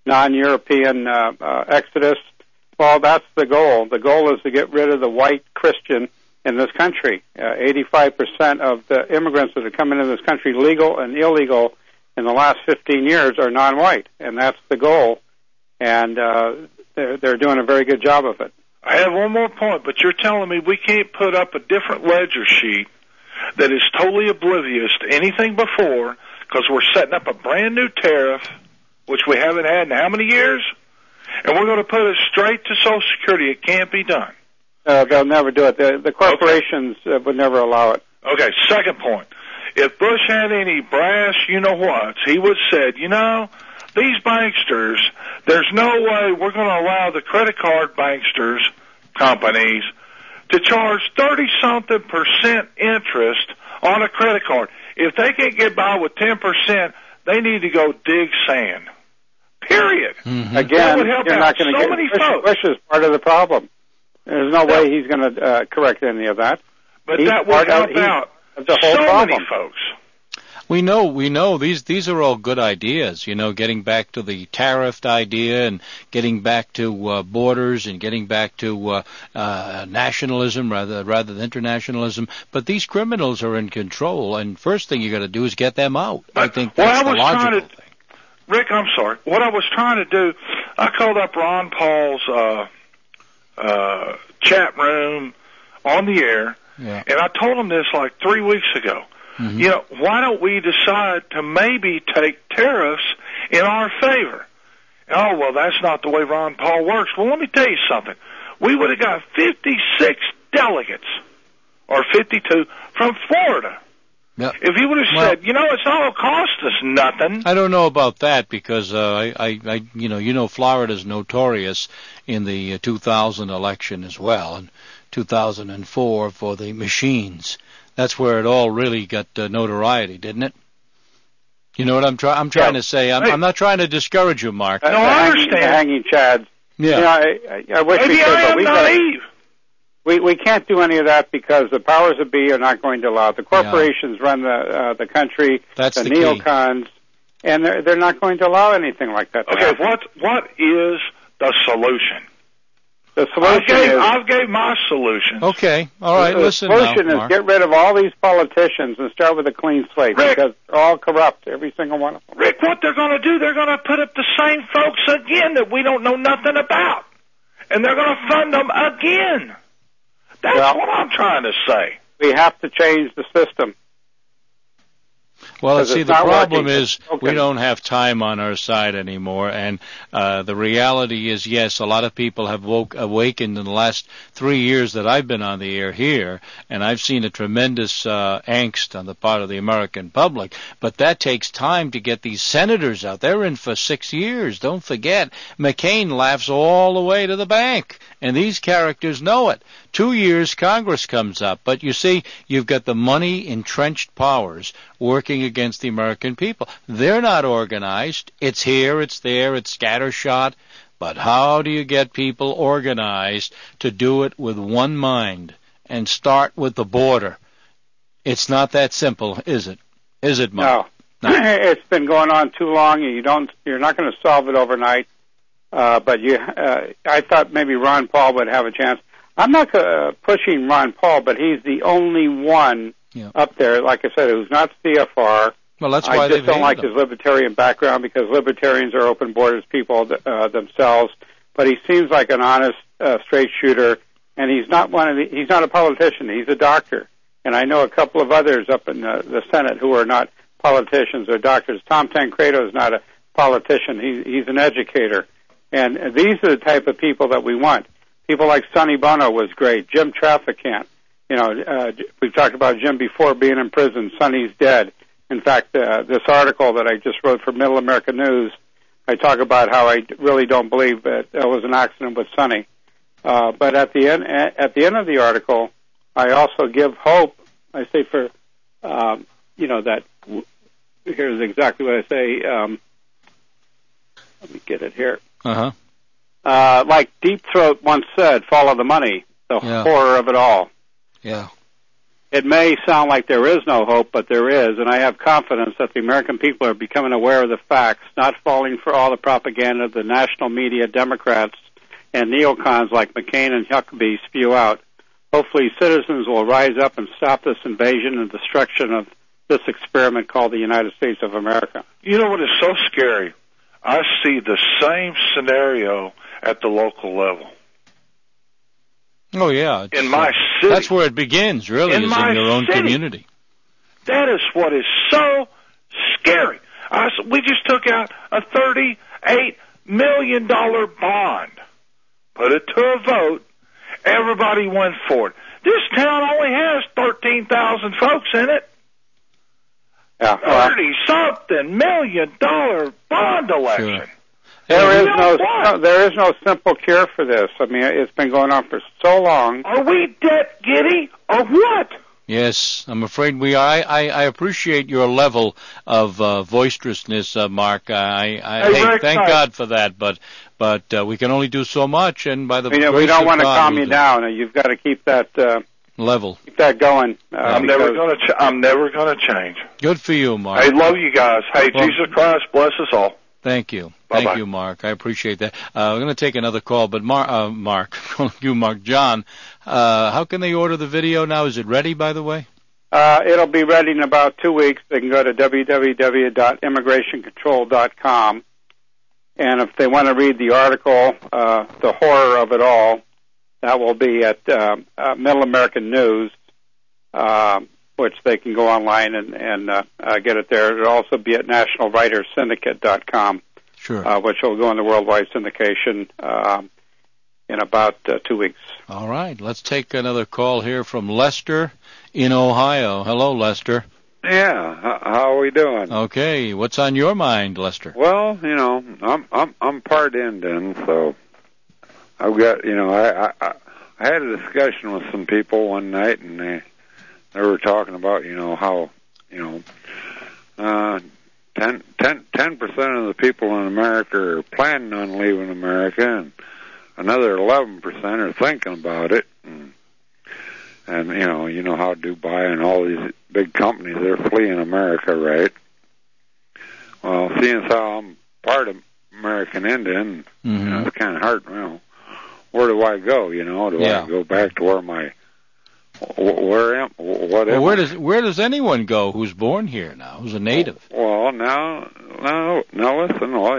non-European exodus. Well, that's the goal. The goal is to get rid of the white Christian in this country. 85% of the immigrants that are coming into this country, legal and illegal, in the last 15 years are non-white, and that's the goal. And they're doing a very good job of it. I have one more point, but you're telling me we can't put up a different ledger sheet that is totally oblivious to anything before because we're setting up a brand new tariff, which we haven't had in how many years? And we're going to put it straight to Social Security. It can't be done. They'll never do it. The corporations would never allow it. Okay, second point. If Bush had any brass you-know-whats, he would have said, these banksters, there's no way we're going to allow the credit card banksters companies to charge 30-something% interest on a credit card. If they can't get by with 10%, they need to go dig sand. Period. Mm-hmm. Again, you're not going to get many folks. Bush is part of the problem. There's no way he's going to correct any of that. But that would help out the whole problem. Many folks. We know these are all good ideas, getting back to the tariff idea and getting back to borders and getting back to nationalism rather than internationalism. But these criminals are in control, and first thing you got to do is get them out. I think that's the logical thing. Rick, I'm sorry. What I was trying to do, I called up Ron Paul's chat room on the air, and I told him this like 3 weeks ago. Mm-hmm. Why don't we decide to maybe take tariffs in our favor? Oh, well, that's not the way Ron Paul works. Well, let me tell you something. We would have got 56 delegates, or 52, from Florida. Yep. If he would have said, it's not going to cost us nothing. I don't know about that because Florida's notorious in the 2000 election as well, and 2004 for the machines. That's where it all really got notoriety, didn't it? You know what I'm trying to say? I'm not trying to discourage you, Mark. No, I understand. Hanging chads. Yeah. I wish maybe we could, I am naive. We can't do any of that because the powers that be are not going to allow it. The corporations run the country. That's the neocons, and they're not going to allow anything like that. Okay, what is the solution? The solution I've gave my solution. Okay, all right. Listen now, the solution is get rid of all these politicians and start with a clean slate, Rick, because they're all corrupt, every single one of them. Rick, what they're going to do? They're going to put up the same folks again that we don't know nothing about, and they're going to fund them again. That's what I'm trying to say. We have to change the system. Well, see, the problem is we don't have time on our side anymore, and the reality is, yes, a lot of people have awakened in the last 3 years that I've been on the air here, and I've seen a tremendous angst on the part of the American public, but that takes time to get these senators out. They're in for 6 years. Don't forget, McCain laughs all the way to the bank, and these characters know it. 2 years, Congress comes up, but you see, you've got the money-entrenched powers working against the American people. They're not organized. It's here, it's there, it's scattershot. But how do you get people organized to do it with one mind and start with the border? It's not that simple, is it? Is it, Mark? No. It's been going on too long. You're not going to solve it overnight. But I thought maybe Ron Paul would have a chance. I'm not pushing Ron Paul, but he's the only one up there, like I said, who's not CFR. Well, that's why I just don't like his libertarian background because libertarians are open borders people themselves. But he seems like an honest, straight shooter, and he's not he's not a politician. He's a doctor, and I know a couple of others up in the Senate who are not politicians or doctors. Tom Tancredo is not a politician. He's an educator, and these are the type of people that we want. People like Sonny Bono was great. Jim Traficant. We've talked about Jim before being in prison. Sonny's dead. In fact, this article that I just wrote for Middle America News, I talk about how I really don't believe that there was an accident with Sonny. But at the end of the article, I also give hope. I say that here's exactly what I say. Let me get it here. Like Deep Throat once said, follow the money, the horror of it all. Yeah. it may sound like there is no hope, but there is, and I have confidence that the American people are becoming aware of the facts, not falling for all the propaganda the national media, Democrats, and neocons like McCain and Huckabee spew out. Hopefully citizens will rise up and stop this invasion and destruction of this experiment called the United States of America. You know what is so scary? I see the same scenario at the local level. Oh, yeah. In my city. That's where it begins, really, is in your own community. That is what is so scary. We just took out a $38 million bond, put it to a vote, everybody went for it. This town only has 13,000 folks in it. Yeah. $30-something million bond election. Sure. There is no simple cure for this. I mean, it's been going on for so long. Are we debt giddy or what? Yes, I'm afraid we are. I appreciate your level of boisterousness, Mark. Thank God for that, but we can only do so much, and by the grace we don't want to God, calm you down. You've got to keep that level. Keep that going. I'm never going to change. Good for you, Mark. I love you guys. Hey, well, Jesus Christ bless us all. Thank you. Bye-bye. Thank you, Mark. I appreciate that. We're going to take another call, but Mark, calling you Mark John, how can they order the video now? Is it ready, by the way? It'll be ready in about 2 weeks. They can go to www.immigrationcontrol.com, and if they want to read the article, The Horror of It All, that will be at Middle American News, which they can go online and get it there. It'll also be at nationalwritersyndicate.com, sure. Which will go into worldwide syndication in about 2 weeks. All right. Let's take another call here from Lester in Ohio. Hello, Lester. Yeah. How are we doing? Okay. What's on your mind, Lester? Well, I'm part Indian, so I've got, I had a discussion with some people one night, and they were talking about, how, 10% of the people in America are planning on leaving America, and another 11% are thinking about it. And you know how Dubai and all these big companies, they're fleeing America, right? Well, seeing as how I'm part of American Indian, it's kind of hard, where do I go, Do I go back to where where does anyone go who's born here now, who's a native? Well, now listen. Well,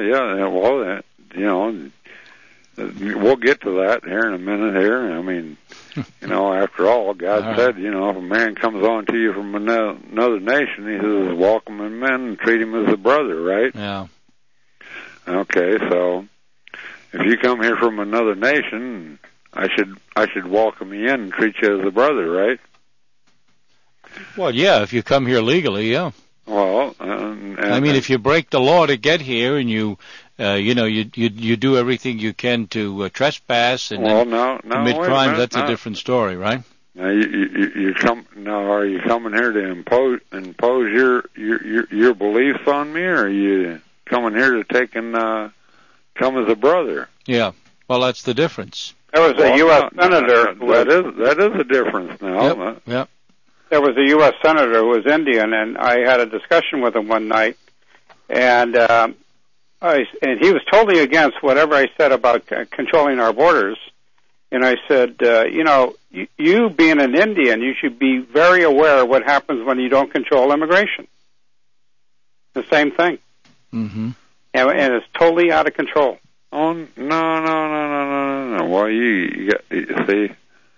we'll get to that here in a minute. Here, I mean, after all, God said, if a man comes on to you from another nation, He says, welcome him in and treat him as a brother, right? Yeah. Okay, so if you come here from another nation, I should welcome you in and treat you as a brother, right? Well, yeah, if you come here legally, yeah. Well, if you break the law to get here and you do everything you can to trespass and commit crimes, that's a different story, right? Now are you coming here to impose your beliefs on me, or are you coming here to come as a brother? Yeah. Well, that's the difference. There was a U.S. senator. That is a difference now. Yep. There was a U.S. senator who was Indian, and I had a discussion with him one night, and he was totally against whatever I said about controlling our borders. And I said, you being an Indian, you should be very aware of what happens when you don't control immigration. The same thing. Mm-hmm. And it's totally out of control. Oh, no. Well, you see,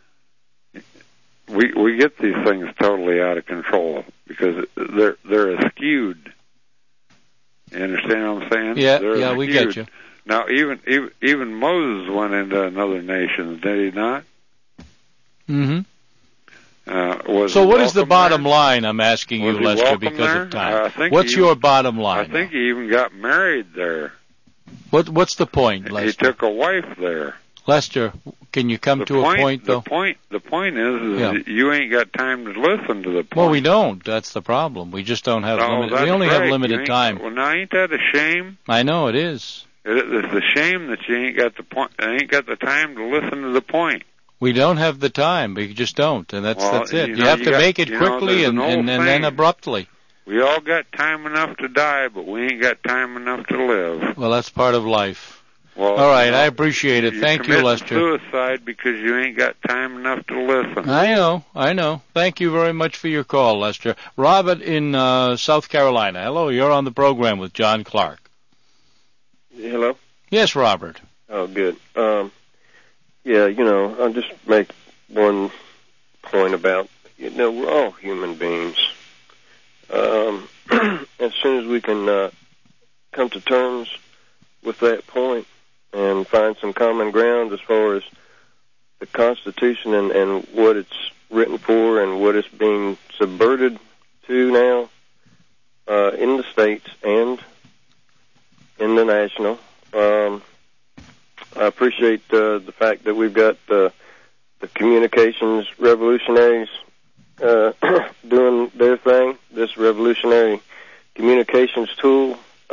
we get these things totally out of control because they're skewed. You understand what I'm saying? Yeah, we get you. Now, even Moses went into another nation, did he not? Mm-hmm. So what is the bottom line, I'm asking you, Lester, because of time? What's your bottom line? I think he even got married there. What's the point, Lester? He took a wife there. Lester, can you come to a point, though? The point is you ain't got time to listen to the point. Well, we don't. That's the problem. We just don't have limited. We only have limited time. Well, now ain't that a shame? I know it is. It's a shame that you ain't got the point. Ain't got the time to listen to the point. We don't have the time. We just don't, and that's it. You have to make it quickly and then abruptly. We all got time enough to die, but we ain't got time enough to live. Well, that's part of life. Well, all right, I appreciate it. Thank you, Lester. Suicide because you ain't got time enough to listen. I know. Thank you very much for your call, Lester. Robert in South Carolina. Hello, you're on the program with John Clark. Hello? Yes, Robert. Oh, good. I'll just make one point about, we're all human beings. As soon as we can come to terms with that point and find some common ground as far as the Constitution and what it's written for and what it's being subverted to now in the states and in the national. I appreciate the fact that we've got the communications revolutionaries doing their thing, this revolutionary communications tool.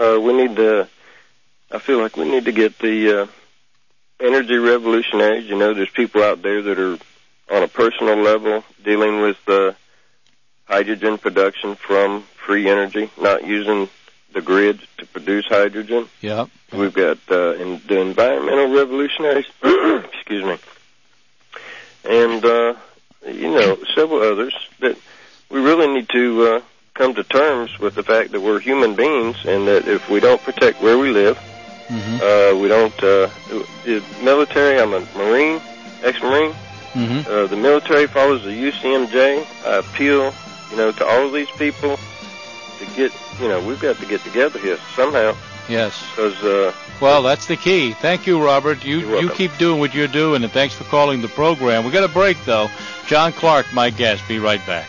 I feel like we need to get the energy revolutionaries. There's people out there that are on a personal level dealing with hydrogen production from free energy, not using the grid to produce hydrogen. Yeah. We've got the environmental revolutionaries, excuse me, and, several others that we really need to come to terms with the fact that we're human beings and that if we don't protect where we live, we don't, the military, I'm a Marine, ex-Marine, the military follows the UCMJ. I appeal, to all of these people to get, we've got to get together here somehow. Yes. Because, well, that's the key. Thank you, Robert. You keep doing what you're doing, and thanks for calling the program. We got a break, though. John Clark, my guest. Be right back.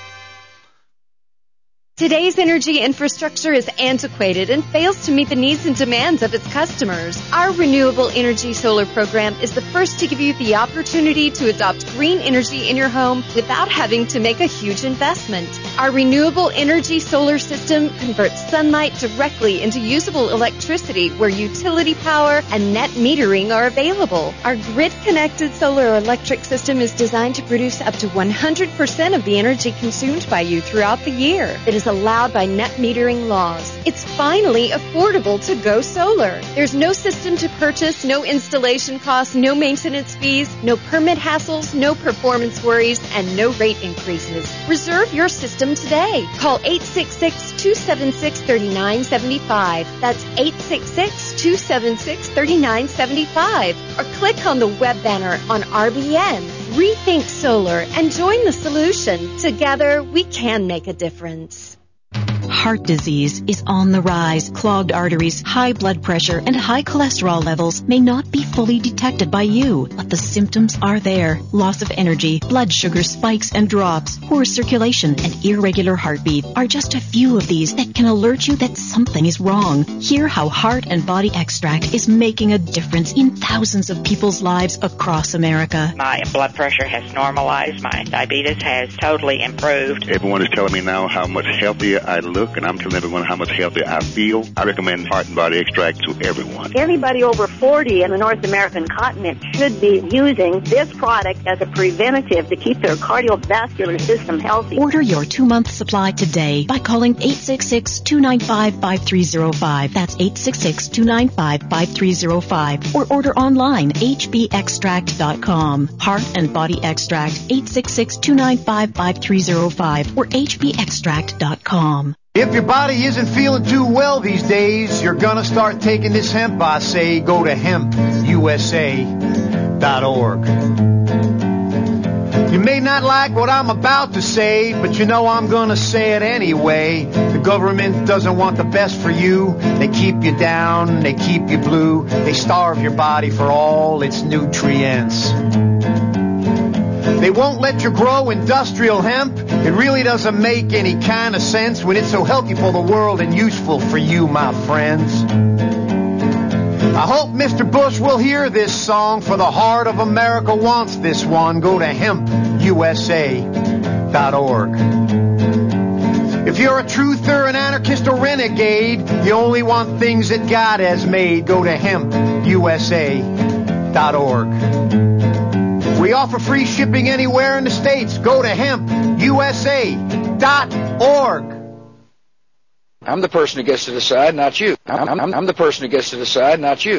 Today's energy infrastructure is antiquated and fails to meet the needs and demands of its customers. Our Renewable Energy Solar program is the first to give you the opportunity to adopt green energy in your home without having to make a huge investment. Our Renewable Energy Solar system converts sunlight directly into usable electricity where utility power and net metering are available. Our grid-connected solar electric system is designed to produce up to 100% of the energy consumed by you throughout the year. It is allowed by net metering laws. It's finally affordable to go solar. There's no system to purchase, no installation costs, no maintenance fees, no permit hassles, no performance worries, and no rate increases. Reserve your system today. Call 866-276-3975. That's 866-276-3975. Or click on the web banner on RBN. Rethink solar and join the solution. Together, we can make a difference. Heart disease is on the rise. Clogged arteries, high blood pressure, and high cholesterol levels may not be fully detected by you, but the symptoms are there. Loss of energy, blood sugar spikes and drops, poor circulation, and irregular heartbeat are just a few of these that can alert you that something is wrong. Hear how Heart and Body Extract is making a difference in thousands of people's lives across America. My blood pressure has normalized. My diabetes has totally improved. Everyone is telling me now how much healthier I look, and I'm telling everyone how much healthier I feel. I recommend Heart and Body Extract to everyone. Anybody over 40 in the North American continent should be using this product as a preventative to keep their cardiovascular system healthy. Order your 2-month supply today by calling 866-295-5305. That's 866-295-5305. Or order online, hbextract.com. Heart and Body Extract, 866-295-5305 or hbextract.com. If your body isn't feeling too well these days, you're gonna start taking this hemp, I say. Go to hempusa.org. You may not like what I'm about to say, but you know I'm gonna say it anyway. The government doesn't want the best for you. They keep you down, they keep you blue. They starve your body for all its nutrients. They won't let you grow industrial hemp. It really doesn't make any kind of sense when it's so healthy for the world and useful for you, my friends. I hope Mr. Bush will hear this song, for the heart of America wants this one. Go to hempusa.org. If you're a truther, an anarchist, or renegade, you only want things that God has made. Go to hempusa.org. We offer free shipping anywhere in the States. Go to hempusa.org. I'm the person who gets to decide, not you. I'm the person who gets to decide, not you.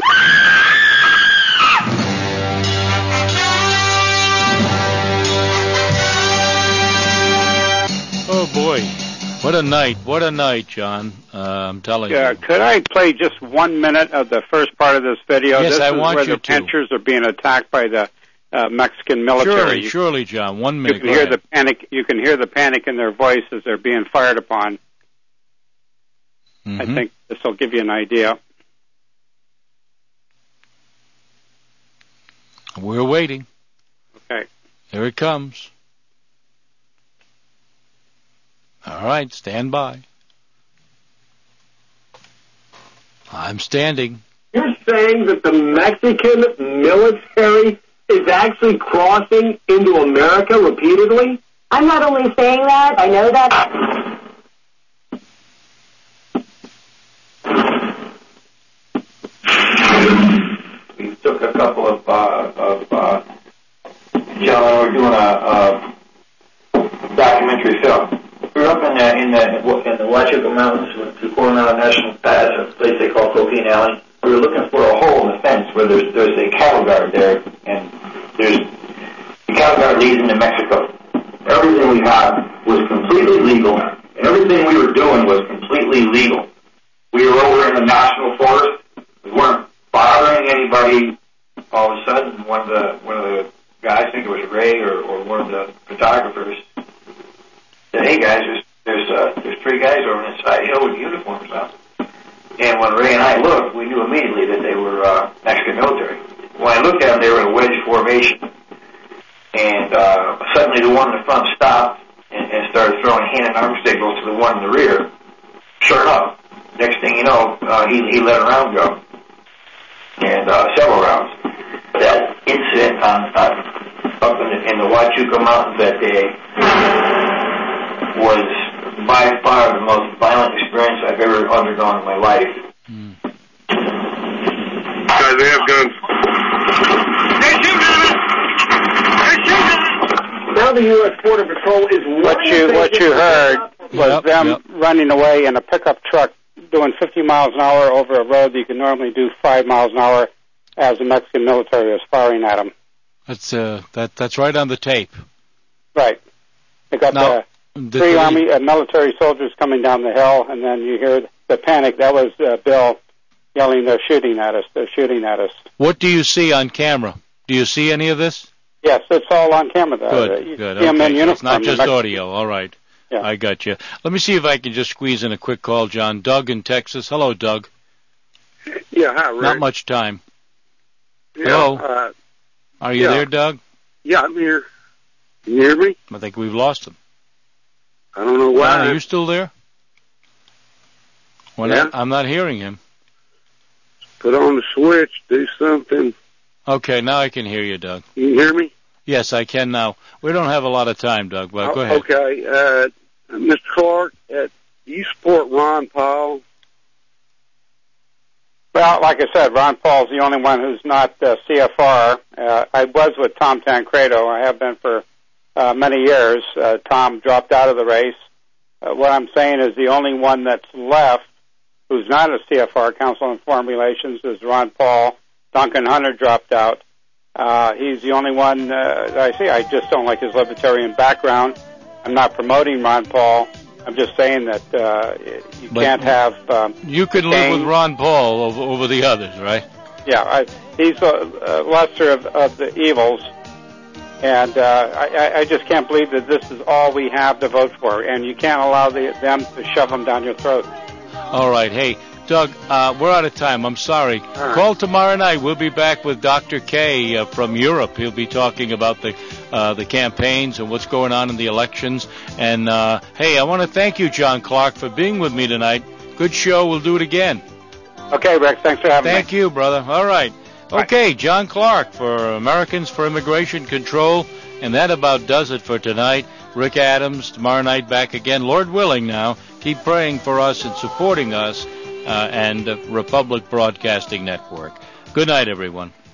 Oh, boy. What a night, John. I'm telling you. Could I play just 1 minute of the first part of this video? Yes, I want where you the Pinchers are being attacked by the Mexican military. Surely, John. 1 minute. You can hear the panic. You can hear the panic in their voice as they're being fired upon. Mm-hmm. I think this will give you an idea. We're waiting. Okay. Here it comes. All right, stand by. I'm standing. You're saying that the Mexican military is actually crossing into America repeatedly? I'm not only saying that, I know that. We took a couple of gentlemen were doing a documentary film. We were up in the Huachuca Mountains with the Coronado National Pass, a place they call Coquina Alley. We were looking for a hole in the fence where there's a cattle guard there, and the cattle guard leads into Mexico. Everything we had was completely legal, and everything we were doing was completely legal. We were over in the national forest. We weren't bothering anybody. All of a sudden, one of the guys, I think it was Ray or one of the photographers, said, "Hey guys, there's 3 guys over on this side hill with uniforms on." And when Ray and I looked, we knew immediately that they were Mexican military. When I looked at them, they were in a wedge formation. And suddenly the one in the front stopped and started throwing hand and arm signals to the one in the rear. Sure enough, next thing you know, he let a round go. And several rounds. That incident up in the Huachuca Mountains that day was by far the most violent experience I've ever undergone in my life. Guys, they have guns. Now the U.S. Border Patrol is what you heard was them running away in a pickup truck doing 50 miles an hour over a road that you can normally do 5 miles an hour as the Mexican military was firing at them. That's right on the tape. Right. They got three army military soldiers coming down the hill, and then you hear the panic. That was Bill yelling, "They're shooting at us! They're shooting at us!" What do you see on camera? Do you see any of this? Yes, it's all on camera. Good. See them in uniform. It's not just audio. All right. Yeah. I got you. Let me see if I can just squeeze in a quick call, John. Doug in Texas. Hello, Doug. Yeah, hi, Rick. Not much time. Yeah, hello. Are you there, Doug? Yeah, I'm here. Can you hear me? I think we've lost him. I don't know why. John, are you still there? Yeah. I'm not hearing him. Put on the switch, do something. Okay, now I can hear you, Doug. You hear me? Yes, I can now. We don't have a lot of time, Doug, but go ahead. Okay. Mr. Clark, do you support Ron Paul? Well, like I said, Ron Paul's the only one who's not CFR. I was with Tom Tancredo. I have been for many years. Tom dropped out of the race. What I'm saying is the only one that's left who's not a CFR, Council on Foreign Relations, is Ron Paul. Duncan Hunter dropped out. He's the only one that I see. I just don't like his libertarian background. I'm not promoting Ron Paul. I'm just saying that you can't have... you could live with Ron Paul over the others, right? Yeah, he's a lesser of the evils. And I just can't believe that this is all we have to vote for. And you can't allow them to shove them down your throat. All right. Hey, Doug, we're out of time. I'm sorry. Right. Call tomorrow night. We'll be back with Dr. K from Europe. He'll be talking about the campaigns and what's going on in the elections. And, hey, I want to thank you, John Clark, for being with me tonight. Good show. We'll do it again. Okay, Rex. Thanks for having me. Thank you, brother. All right. Okay, John Clark for Americans for Immigration Control. And that about does it for tonight. Rick Adams, tomorrow night back again. Lord willing now. Keep praying for us and supporting us and Republic Broadcasting Network. Good night, everyone.